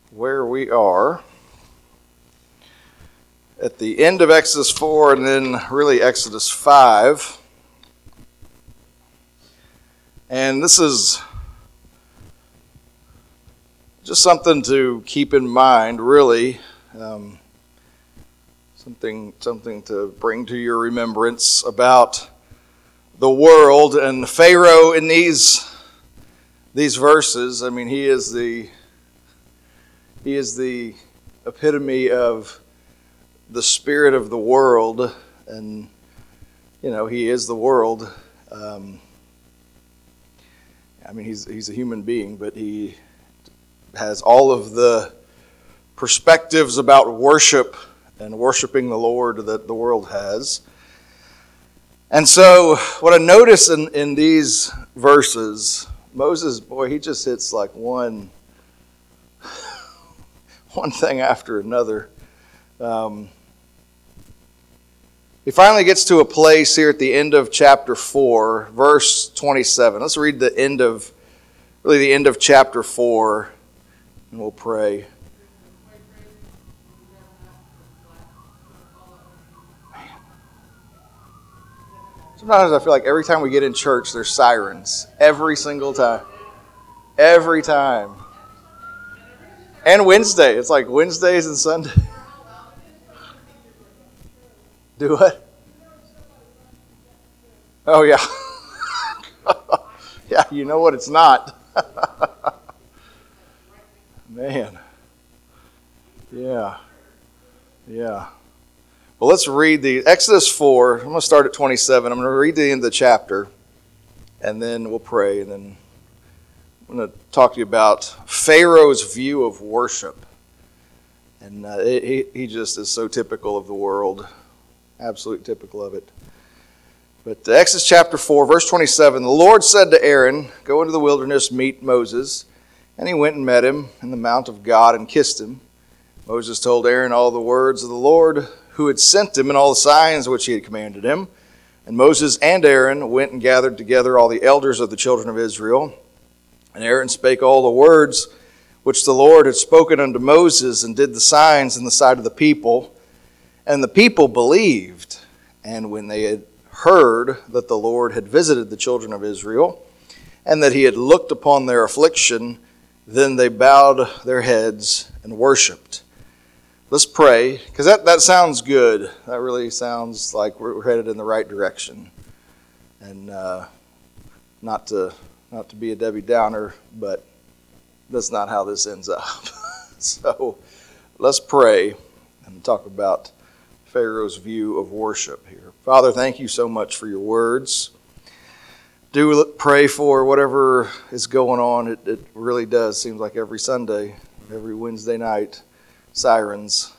where we are at the end of Exodus 4 and then really Exodus 5. And this is just something to keep in mind, really. Something to bring to your remembrance about the world and Pharaoh in these verses. I mean, he is the epitome of the spirit of the world, and he is the world. I mean, he's a human being, but he has all of the perspectives about worship and worshiping the Lord that the world has. And so what I notice in these verses, Moses, boy, he just hits like one thing after another. He finally gets to a place here at the end of chapter 4, verse 27. Let's read the end of chapter 4, and we'll pray. Sometimes I feel like every time we get in church, there's sirens. Every single time. Every time. And Wednesday. It's like Wednesdays and Sundays. Do what? Oh, yeah. Yeah, you know what it's not. Man. Yeah. Well, let's read the Exodus 4. I'm going to start at 27. I'm going to read the end of the chapter, and then we'll pray, and then I'm going to talk to you about Pharaoh's view of worship. And he just is so typical of the world. Absolutely typical of it. But Exodus chapter 4, verse 27, the Lord said to Aaron, "Go into the wilderness, meet Moses." And he went and met him in the mount of God and kissed him. Moses told Aaron all the words of the Lord who had sent him and all the signs which he had commanded him. And Moses and Aaron went and gathered together all the elders of the children of Israel. And Aaron spake all the words which the Lord had spoken unto Moses, and did the signs in the sight of the people. And the people believed. And when they had heard that the Lord had visited the children of Israel, and that he had looked upon their affliction, then they bowed their heads and worshipped. Let's pray, because that sounds good. That really sounds like we're headed in the right direction. And not to be a Debbie Downer, but that's not how this ends up. So let's pray and talk about Pharaoh's view of worship here. Father, thank you so much for your words. Do pray for whatever is going on. It really does. Seems like every Sunday, every Wednesday night, sirens.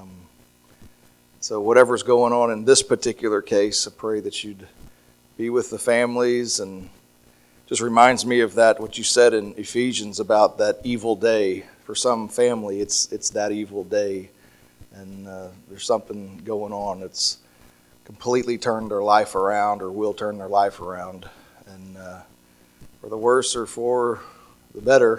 So whatever's going on in this particular case, I pray that you'd be with the families, and just reminds me of that, what you said in Ephesians about that evil day. For some family, it's that evil day, and there's something going on that's completely turned their life around, or will turn their life around, and for the worse or for the better.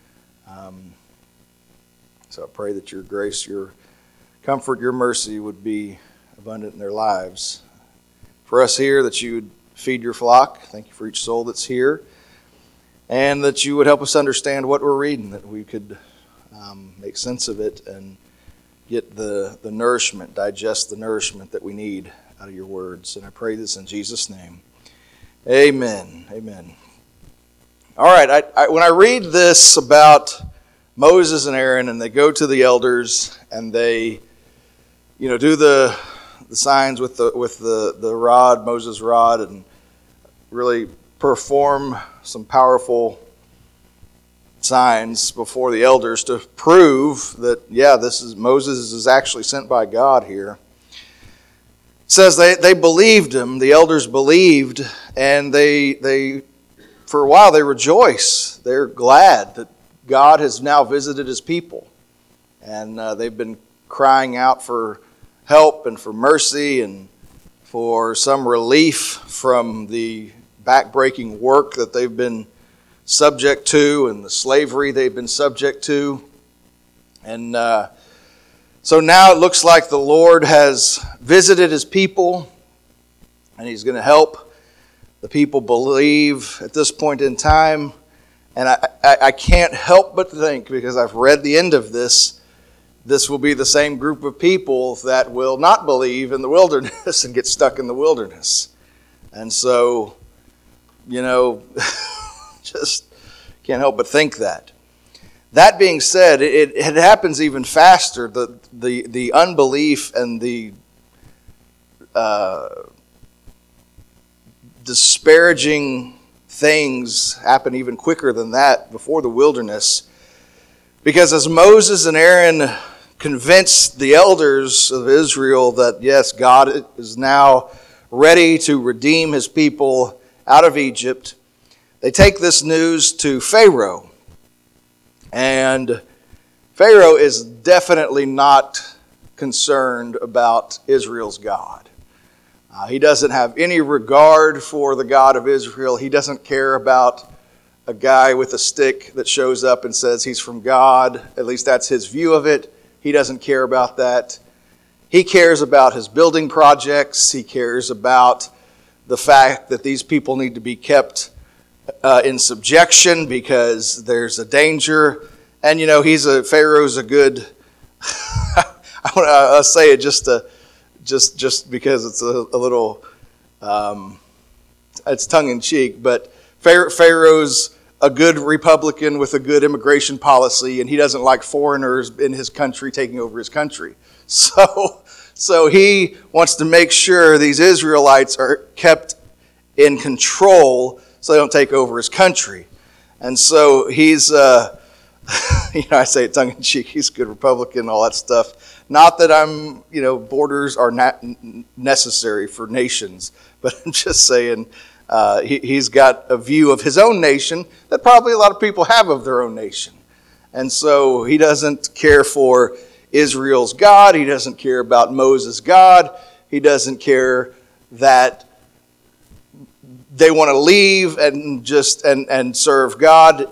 So I pray that your grace, your comfort, your mercy would be abundant in their lives. For us here, that you would feed your flock. Thank you for each soul that's here. And that you would help us understand what we're reading, that we could make sense of it and get the nourishment, digest the nourishment that we need out of your words. And I pray this in Jesus' name. Amen. Amen. All right, when I read this about Moses and Aaron, and they go to the elders, and they, do the signs with the rod, Moses' rod, and really perform some powerful signs before the elders to prove that, Moses is actually sent by God here. It says they believed him, the elders believed, and they for a while they rejoice. They're glad that God has now visited his people, and they've been crying out for help and for mercy and for some relief from the backbreaking work that they've been subject to and the slavery they've been subject to. And so now it looks like the Lord has visited his people, and he's going to help the people believe at this point in time. And I can't help but think, because I've read the end of this will be the same group of people that will not believe in the wilderness and get stuck in the wilderness. And so, just can't help but think that. That being said, it happens even faster. The unbelief and the disparaging things happen even quicker than that before the wilderness. Because as Moses and Aaron convinced the elders of Israel that, yes, God is now ready to redeem his people out of Egypt, they take this news to Pharaoh. And Pharaoh is definitely not concerned about Israel's God. He doesn't have any regard for the God of Israel. He doesn't care about a guy with a stick that shows up and says he's from God. At least that's his view of it. He doesn't care about that. He cares about his building projects. He cares about the fact that these people need to be kept in subjection because there's a danger. And Pharaoh's a good, I'll say it just because it's a little, it's tongue-in-cheek, but Pharaoh's a good Republican with a good immigration policy, and he doesn't like foreigners in his country taking over his country. So he wants to make sure these Israelites are kept in control so they don't take over his country. And so he's, I say it tongue-in-cheek, he's a good Republican, all that stuff. Not that I'm, borders are not necessary for nations, but I'm just saying he's got a view of his own nation that probably a lot of people have of their own nation. And so he doesn't care for Israel's God. He doesn't care about Moses' God. He doesn't care that they want to leave and just and serve God.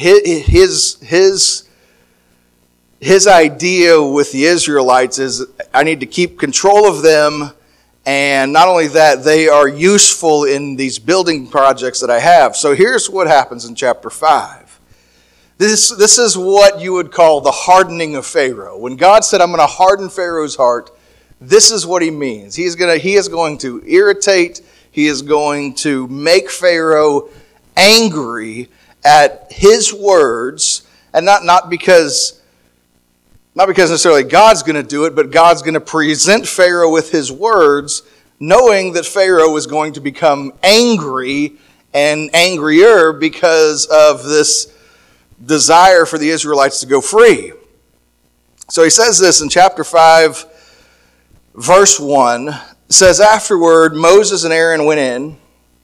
His idea with the Israelites is, I need to keep control of them, and not only that, they are useful in these building projects that I have. So here's what happens in chapter 5. This is what you would call the hardening of Pharaoh. When God said, I'm going to harden Pharaoh's heart, this is what he means. He is going to irritate, he is going to make Pharaoh angry at his words, and not because necessarily God's going to do it, but God's going to present Pharaoh with his words, knowing that Pharaoh is going to become angry and angrier because of this desire for the Israelites to go free. So he says this in chapter 5, verse 1. It says, afterward, Moses and Aaron went in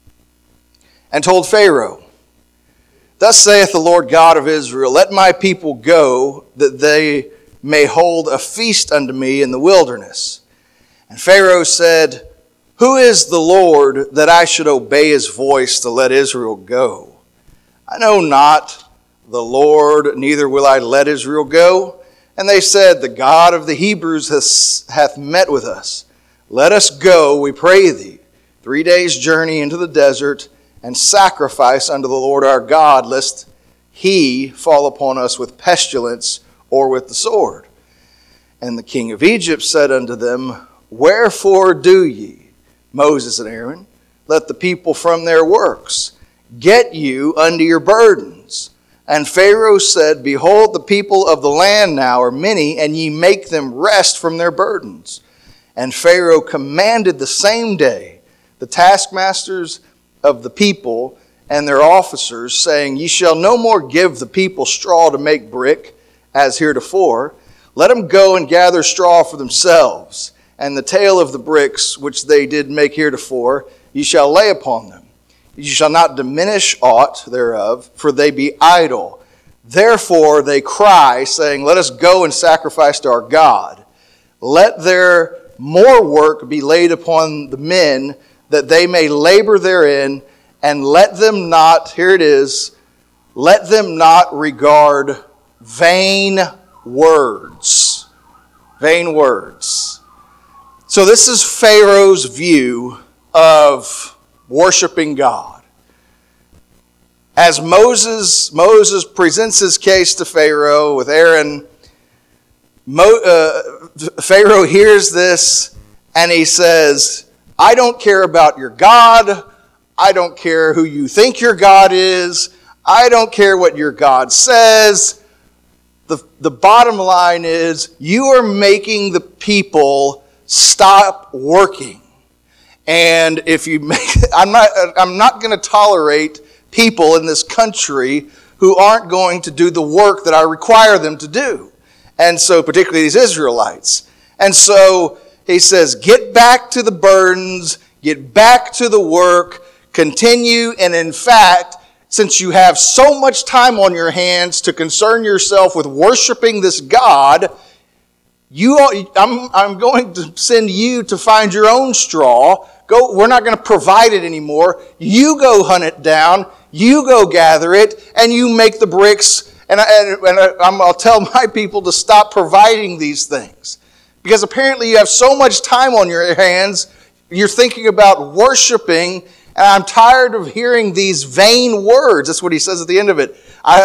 and told Pharaoh, thus saith the Lord God of Israel, let my people go, that they may hold a feast unto me in the wilderness. And Pharaoh said, who is the Lord that I should obey his voice to let Israel go? I know not the Lord, neither will I let Israel go. And they said, the God of the Hebrews hath met with us. Let us go, we pray thee, 3 days' journey into the desert, and sacrifice unto the Lord our God, lest he fall upon us with pestilence or with the sword. And the king of Egypt said unto them, wherefore do ye, Moses and Aaron, let the people from their works get you unto your burdens? And Pharaoh said, behold, the people of the land now are many, and ye make them rest from their burdens. And Pharaoh commanded the same day the taskmasters of the people and their officers, saying, ye shall no more give the people straw to make brick, as heretofore. Let them go and gather straw for themselves, and the tale of the bricks which they did make heretofore ye shall lay upon them. Ye shall not diminish aught thereof, for they be idle. Therefore they cry, saying, let us go and sacrifice to our God. Let their more work be laid upon the men, that they may labor therein, and let them not, here it is, let them not regard vain words. Vain words. So this is Pharaoh's view of worshiping God. As Moses presents his case to Pharaoh with Aaron, Pharaoh hears this and he says, I don't care about your God. I don't care who you think your God is. I don't care what your God says. The bottom line is you are making the people stop working. And if you make, I'm not going to tolerate people in this country who aren't going to do the work that I require them to do. And so particularly these Israelites. And so he says, get back to the burdens, get back to the work, continue. And in fact, since you have so much time on your hands to concern yourself with worshiping this God, I'm going to send you to find your own straw. We're not going to provide it anymore. You go hunt it down. You go gather it, and you make the bricks. And I'll tell my people to stop providing these things. Because apparently you have so much time on your hands, you're thinking about worshiping, and I'm tired of hearing these vain words. That's what he says at the end of it.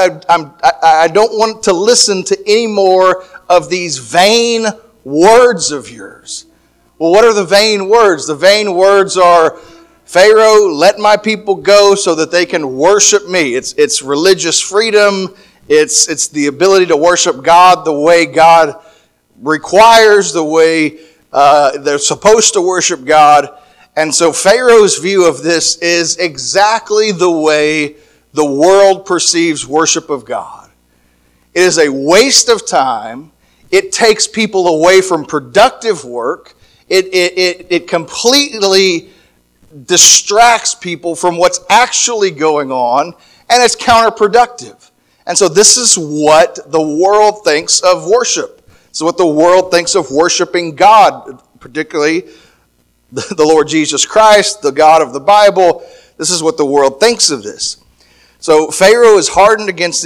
I don't want to listen to any more of these vain words of yours. Well, what are the vain words? The vain words are, Pharaoh, let my people go so that they can worship me. It's religious freedom. It's the ability to worship God the way God requires, the way they're supposed to worship God. And so Pharaoh's view of this is exactly the way the world perceives worship of God. It is a waste of time. It takes people away from productive work. It completely distracts people from what's actually going on, and it's counterproductive. And so this is what the world thinks of worship. This is what the world thinks of worshiping God, particularly the Lord Jesus Christ, the God of the Bible. This is what the world thinks of this. So Pharaoh is hardened against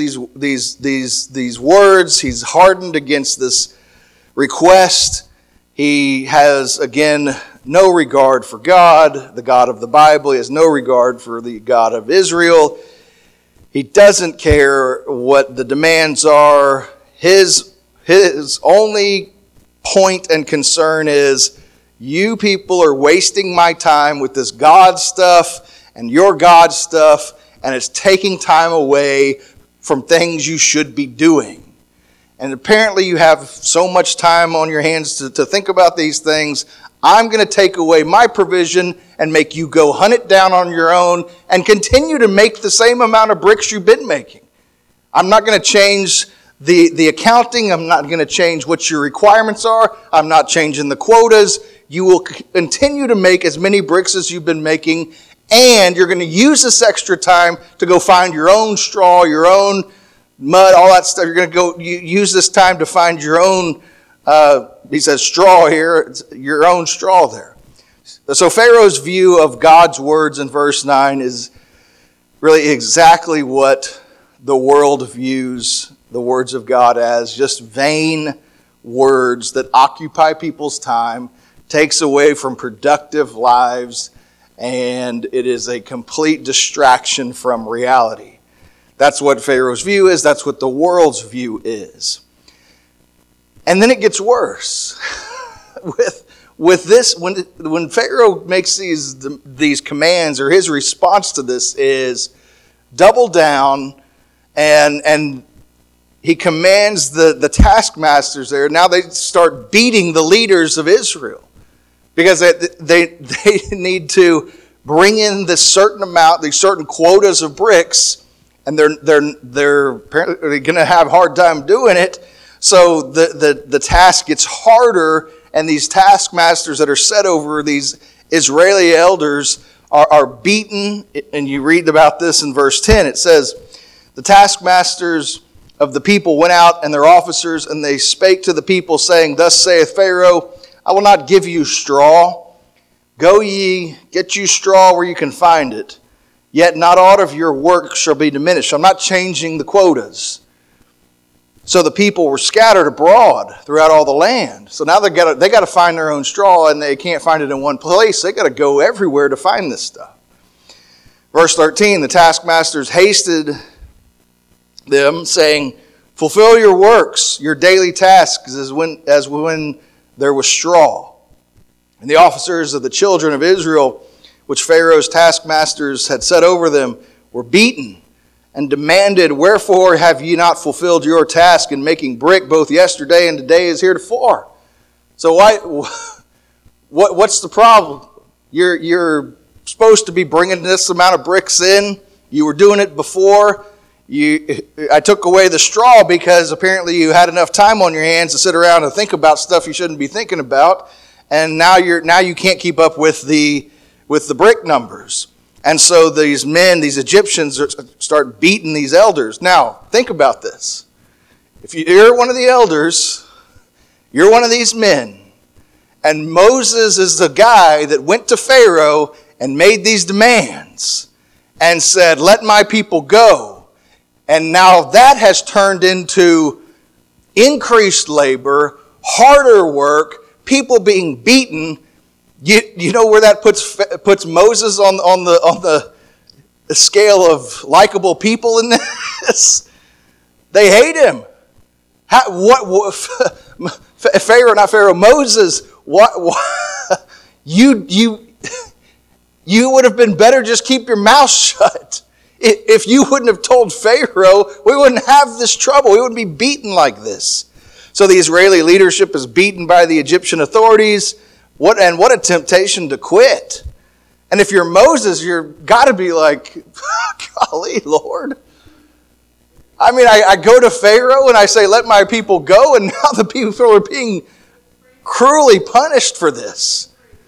these words. He's hardened against this request. He has, again, no regard for God, the God of the Bible. He has no regard for the God of Israel. He doesn't care what the demands are. His only point and concern is, you people are wasting my time with this God stuff and your God stuff, and it's taking time away from things you should be doing. And apparently you have so much time on your hands to think about these things. I'm going to take away my provision and make you go hunt it down on your own and continue to make the same amount of bricks you've been making. I'm not going to change the accounting. I'm not going to change what your requirements are. I'm not changing the quotas. You will continue to make as many bricks as you've been making, and you're going to use this extra time to go find your own straw, your own mud, all that stuff. You're going to go use this time to find your own, he says straw here, your own straw there. So Pharaoh's view of God's words in verse 9 is really exactly what the world views the words of God as, just vain words that occupy people's time, takes away from productive lives, and it is a complete distraction from reality. That's what Pharaoh's view is. That's what the world's view is. And then it gets worse. With this, when Pharaoh makes these commands, or his response to this is double down, and he commands the taskmasters there. Now they start beating the leaders of Israel because they need to bring in this certain amount, these certain quotas of bricks, and they're apparently going to have a hard time doing it. So the task gets harder, and these taskmasters that are set over these Israeli elders are beaten. And you read about this in verse 10. It says, the taskmasters of the people went out, and their officers, and they spake to the people, saying, Thus saith Pharaoh, I will not give you straw. Go ye, get you straw where you can find it. Yet not aught of your work shall be diminished. I'm not changing the quotas. So the people were scattered abroad throughout all the land. So now they got to find their own straw, and they can't find it in one place. They got to go everywhere to find this stuff. Verse 13, the taskmasters hasted them, saying, "Fulfill your works, your daily tasks, as when there was straw." And the officers of the children of Israel, which Pharaoh's taskmasters had set over them, were beaten and demanded, "Wherefore have ye not fulfilled your task in making brick both yesterday and today as heretofore?" So what's the problem? You're supposed to be bringing this amount of bricks in. You were doing it before. I took away the straw because apparently you had enough time on your hands to sit around and think about stuff you shouldn't be thinking about, and now you can't keep up with the brick numbers. And so these Egyptians start beating these elders. Now, think about this. If you're one of the elders, you're one of these men, and Moses is the guy that went to Pharaoh and made these demands and said, "Let my people go." And now that has turned into increased labor, harder work, people being beaten. You know where that puts Moses on the scale of likable people in this? They hate him. Moses, you would have been better just keep your mouth shut. If you wouldn't have told Pharaoh, we wouldn't have this trouble. We wouldn't be beaten like this. So the Israeli leadership is beaten by the Egyptian authorities. What a temptation to quit. And if you're Moses, you've got to be like, golly, Lord. I mean, I go to Pharaoh and I say, "Let my people go," and now the people are being cruelly punished for this.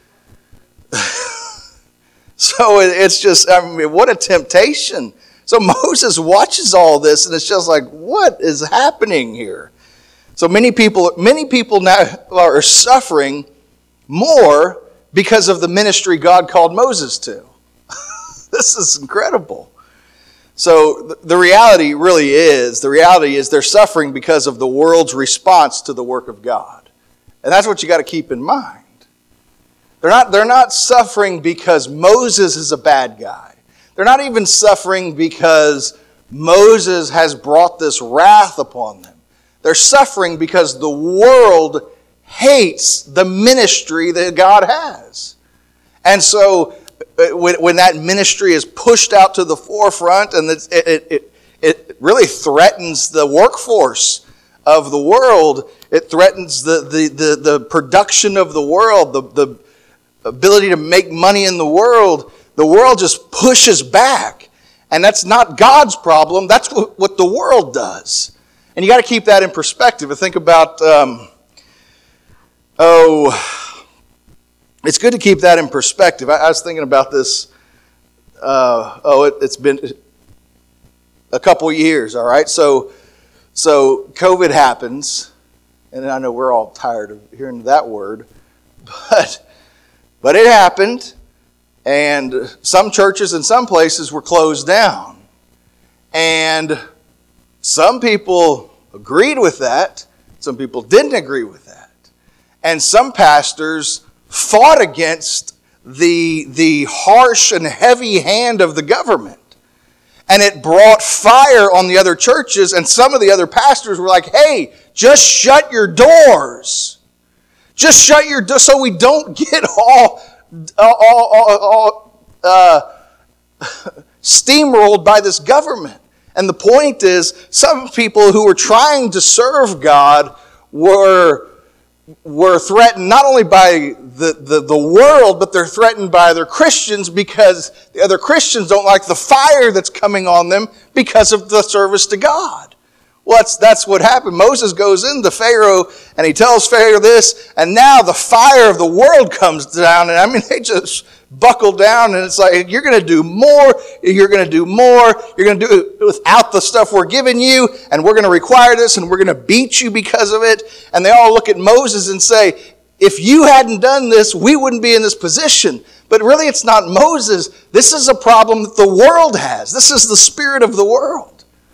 So it's just, what a temptation. So Moses watches all this and it's just like, what is happening here? So many people now are suffering more because of the ministry God called Moses to. This is incredible. So the reality is they're suffering because of the world's response to the work of God. And that's what you got to keep in mind. They're not suffering because Moses is a bad guy. They're not even suffering because Moses has brought this wrath upon them. They're suffering because the world hates the ministry that God has. And so when that ministry is pushed out to the forefront and it really threatens the workforce of the world, it threatens the production of the world, the ability to make money in the world just pushes back. And that's not God's problem. That's what the world does. And you got to keep that in perspective and think about, it's good to keep that in perspective. I was thinking about this, it's been a couple years, all right? So COVID happens, and I know we're all tired of hearing that word, but it happened, and some churches in some places were closed down. And some people agreed with that. Some people didn't agree with that. And some pastors fought against the harsh and heavy hand of the government. And it brought fire on the other churches, and some of the other pastors were like, "Hey, just shut your doors. Just shut your doors so we don't get all steamrolled by this government." And the point is, some people who were trying to serve God were threatened not only by the world, but they're threatened by other Christians because the other Christians don't like the fire that's coming on them because of the service to God. Well, that's what happened. Moses goes into Pharaoh and he tells Pharaoh this, and now the fire of the world comes down, and I mean, they just buckle down, and it's like, you're going to do more, you're going to do more, you're going to do it without the stuff we're giving you, and we're going to require this, and we're going to beat you because of it. And they all look at Moses and say, if you hadn't done this, we wouldn't be in this position. But really, it's not Moses. This is a problem that the world has. This is the spirit of the world.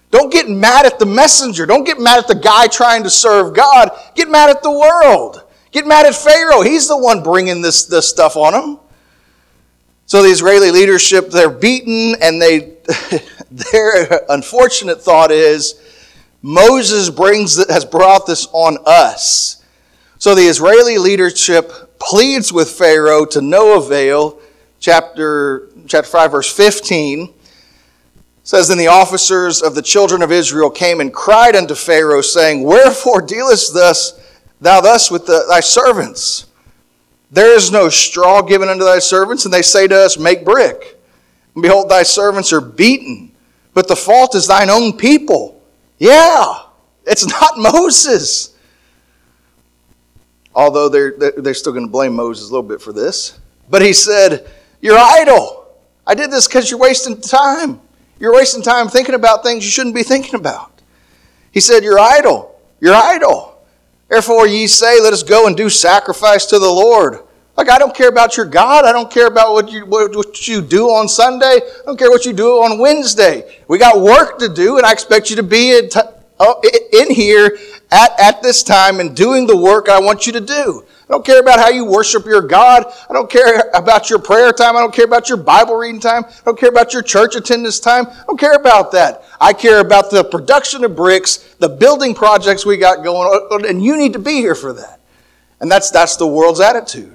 Don't get mad at the messenger. Don't get mad at the guy trying to serve God. Get mad at the world. Get mad at Pharaoh. He's the one bringing this stuff on them. So the Israeli leadership, they're beaten, and their unfortunate thought is, Moses has brought this on us. So the Israeli leadership pleads with Pharaoh to no avail. Chapter 5, verse 15 says, Then the officers of the children of Israel came and cried unto Pharaoh, saying, Wherefore dealest thou thus with thy servants? There is no straw given unto thy servants, and they say to us, Make brick. And behold, thy servants are beaten, but the fault is thine own people. Yeah, it's not Moses. Although they're still going to blame Moses a little bit for this. But he said, You're idle. I did this because you're wasting time. You're wasting time thinking about things you shouldn't be thinking about. He said, You're idle. You're idle. Therefore ye say, Let us go and do sacrifice to the Lord. Like, I don't care about your God. I don't care about what you do on Sunday. I don't care what you do on Wednesday. We got work to do, and I expect you to be in here at this time and doing the work I want you to do. I don't care about how you worship your God. I don't care about your prayer time. I don't care about your Bible reading time. I don't care about your church attendance time. I don't care about that. I care about the production of bricks, the building projects we got going on, and you need to be here for that. And that's the world's attitude.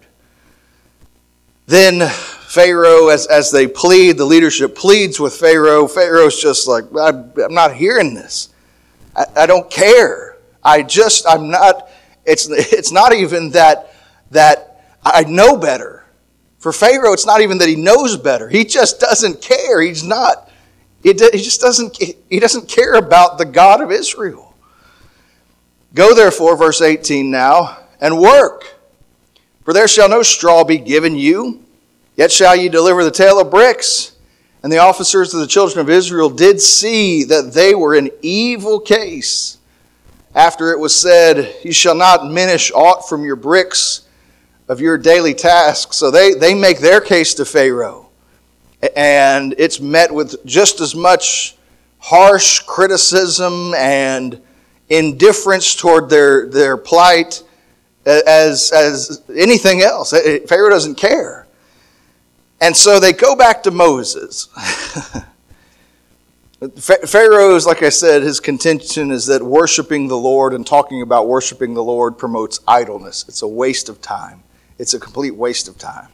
Then Pharaoh, as they plead, the leadership pleads with Pharaoh. Pharaoh's just like, I'm not hearing this. I don't care. I'm not. It's not even that I know better. For Pharaoh, it's not even that he knows better. He just doesn't care. He doesn't care about the God of Israel. Go therefore, verse 18 now, and work. For there shall no straw be given you, yet shall ye deliver the tale of bricks. And the officers of the children of Israel did see that they were in evil case. After it was said, You shall not minish aught from your bricks of your daily tasks. So they make their case to Pharaoh. And it's met with just as much harsh criticism and indifference toward their plight as anything else. Pharaoh doesn't care. And so they go back to Moses. Pharaoh's, like I said, his contention is that worshiping the Lord and talking about worshiping the Lord promotes idleness. It's a waste of time. It's a complete waste of time.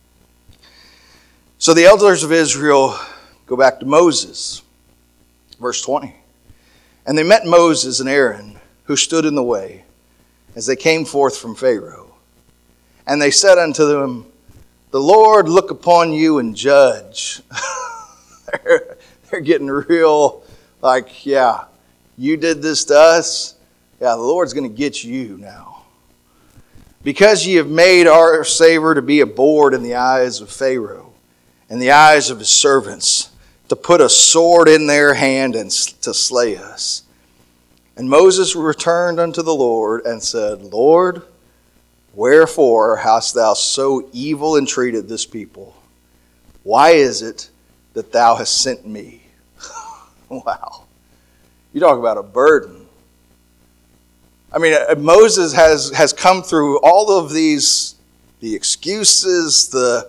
So the elders of Israel go back to Moses. Verse 20. And they met Moses and Aaron, who stood in the way, as they came forth from Pharaoh. And they said unto them, The Lord look upon you and judge. They're getting real like, yeah, you did this to us. Yeah, the Lord's going to get you now. Because ye have made our savor to be a bore in the eyes of Pharaoh and the eyes of his servants, to put a sword in their hand and to slay us. And Moses returned unto the Lord and said, Lord, wherefore hast thou so evil entreated this people? Why is it that thou hast sent me? Wow. You talk about a burden. I mean, Moses has come through all of these, the excuses, the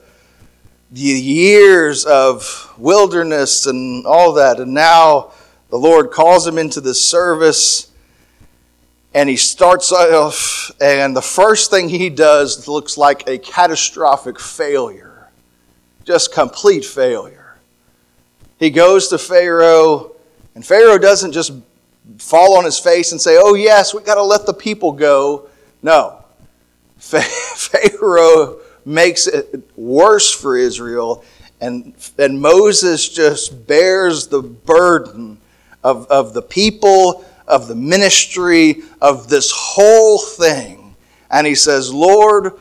years of wilderness and all that, and now the Lord calls him into this service, and he starts off, and the first thing he does looks like a catastrophic failure. Just complete failure. He goes to Pharaoh, and Pharaoh doesn't just fall on his face and say, oh yes, we got to let the people go. No. Pharaoh makes it worse for Israel, and Moses just bears the burden of the people, of the ministry, of this whole thing. And he says, Lord,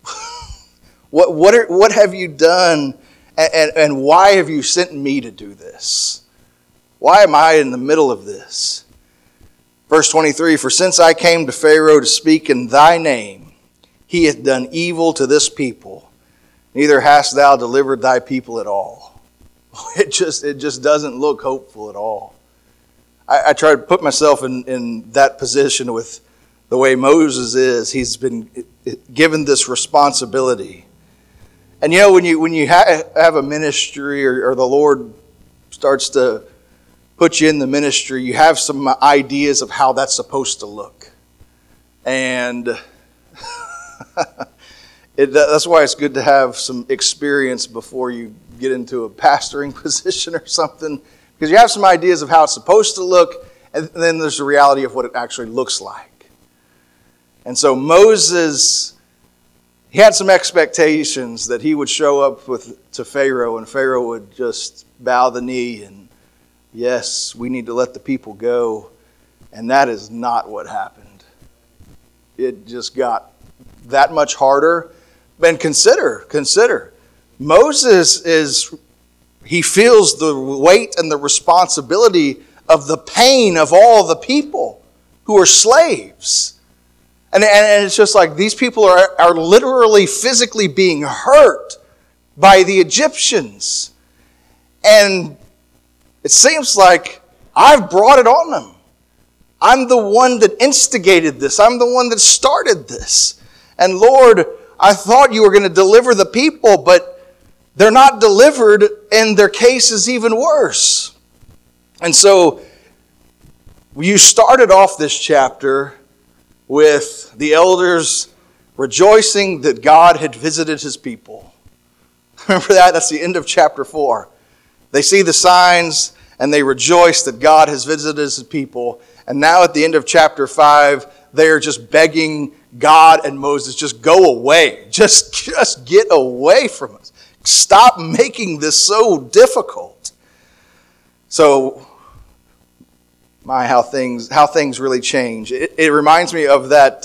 what have you done, and why have you sent me to do this? Why am I in the middle of this? Verse 23, for since I came to Pharaoh to speak in thy name, he hath done evil to this people. Neither hast thou delivered thy people at all. It just doesn't look hopeful at all. I try to put myself in that position with the way Moses is. He's been given this responsibility. And when you have a ministry or the Lord starts to put you in the ministry, you have some ideas of how that's supposed to look. And that's why it's good to have some experience before you get into a pastoring position or something, because you have some ideas of how it's supposed to look, and then there's the reality of what it actually looks like. And so Moses, he had some expectations that he would show up to Pharaoh, and Pharaoh would just bow the knee and, yes, we need to let the people go. And that is not what happened. It just got that much harder. And consider, Moses he feels the weight and the responsibility of the pain of all the people who are slaves. And it's just like these people are literally physically being hurt by the Egyptians. And it seems like I've brought it on them. I'm the one that instigated this. I'm the one that started this. And Lord, I thought you were going to deliver the people, but they're not delivered, and their case is even worse. And so you started off this chapter with the elders rejoicing that God had visited his people. Remember that? That's the end of chapter 4. They see the signs and they rejoice that God has visited his people. And now at the end of chapter 5, they are just begging God and Moses, just go away. Just get away from us. Stop making this so difficult. So, how things really change. It reminds me of that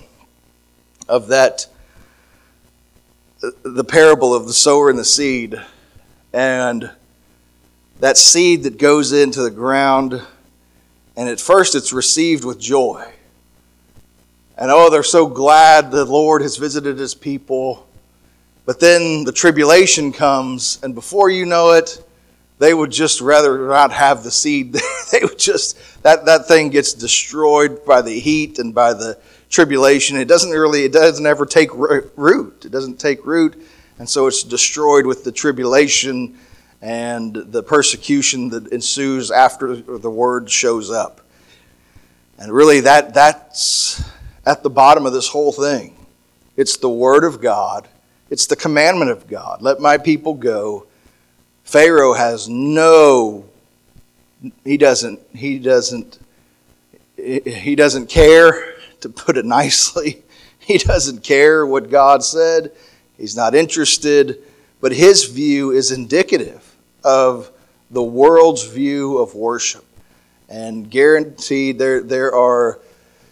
the parable of the sower and the seed, and that seed that goes into the ground, and at first it's received with joy. And they're so glad the Lord has visited his people. But then the tribulation comes, and before you know it, they would just rather not have the seed. They would just, that thing gets destroyed by the heat and by the tribulation. It doesn't ever take root. It doesn't take root, and so it's destroyed with the tribulation and the persecution that ensues after the word shows up. And really that's at the bottom of this whole thing. It's the word of God. It's the commandment of God. Let my people go. Pharaoh has he doesn't care, to put it nicely. He doesn't care what God said. He's not interested. But his view is indicative of the world's view of worship. And guaranteed there are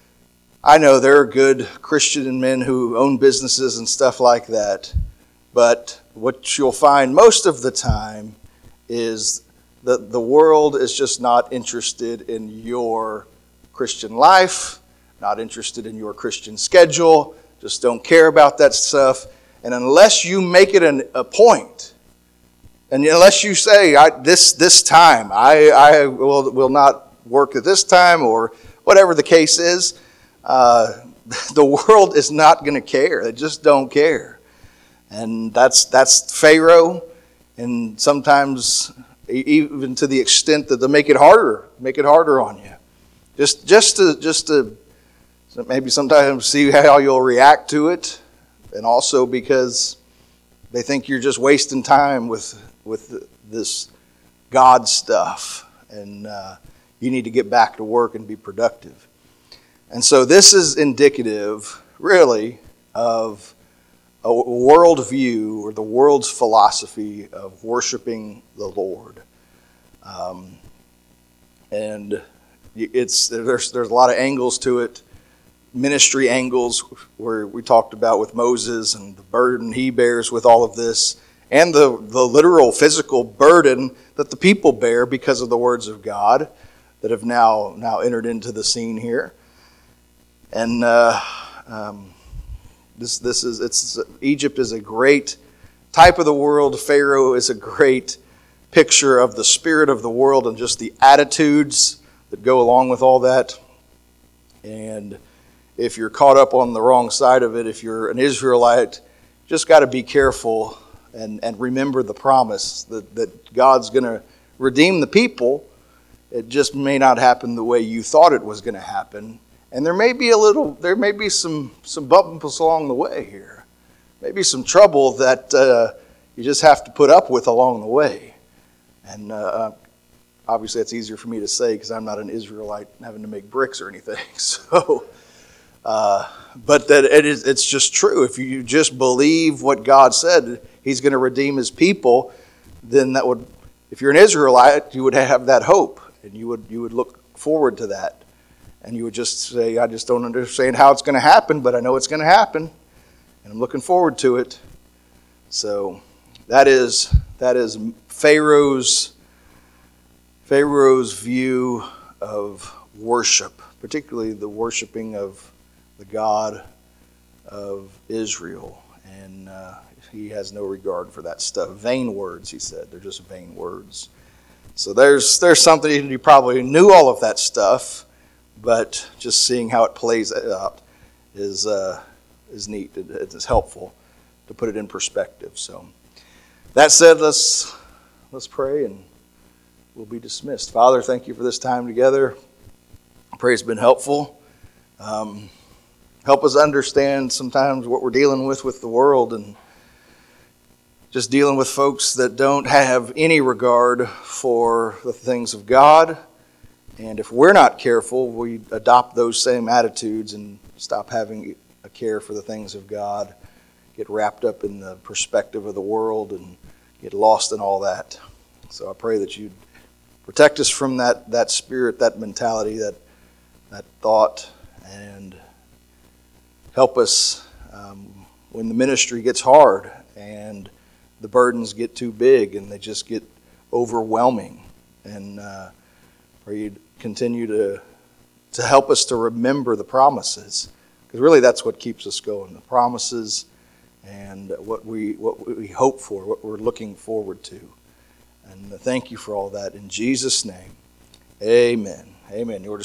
good Christian men who own businesses and stuff like that. But what you'll find most of the time is that the world is just not interested in your Christian life, not interested in your Christian schedule, just don't care about that stuff. And unless you make it a point, and unless you say, this time, I will not work at this time, or whatever the case is, the world is not going to care. They just don't care. And that's Pharaoh, and sometimes even to the extent that they make it harder on you. Just to maybe sometimes see how you'll react to it, and also because they think you're just wasting time with this God stuff, and you need to get back to work and be productive. And so this is indicative, really, of a worldview or the world's philosophy of worshiping the Lord. And there's a lot of angles to it, ministry angles, where we talked about with Moses and the burden he bears with all of this, and the literal physical burden that the people bear because of the words of God that have now entered into the scene here. And Egypt is a great type of the world. Pharaoh is a great picture of the spirit of the world and just the attitudes that go along with all that. And if you're caught up on the wrong side of it, if you're an Israelite, just got to be careful and remember the promise that God's going to redeem the people. It just may not happen the way you thought it was going to happen. And there may be some bumps along the way here. Maybe some trouble that you just have to put up with along the way. And obviously it's easier for me to say because I'm not an Israelite having to make bricks or anything. So, but that it's just true. If you just believe what God said, He's going to redeem His people, then that would, if you're an Israelite, you would have that hope, and you would look forward to that, and you would just say, I just don't understand how it's going to happen, but I know it's going to happen, and I'm looking forward to it. So that is Pharaoh's view of worship, particularly the worshiping of the God of Israel. And he has no regard for that stuff. Vain words, he said. They're just vain words. So there's something, you probably knew all of that stuff, but just seeing how it plays out is neat. It's helpful to put it in perspective. So that said, let's pray and we'll be dismissed. Father, thank you for this time together. I pray it's been helpful. Help us understand sometimes what we're dealing with the world, and just dealing with folks that don't have any regard for the things of God. And if we're not careful, we adopt those same attitudes and stop having a care for the things of God, get wrapped up in the perspective of the world and get lost in all that. So I pray that you'd protect us from that spirit, that mentality, that thought, and help us when the ministry gets hard and the burdens get too big and they just get overwhelming. And pray you'd continue to help us to remember the promises, because really that's what keeps us going, the promises and what we hope for, what we're looking forward to. And thank you for all that. In Jesus' name, amen. Amen. You're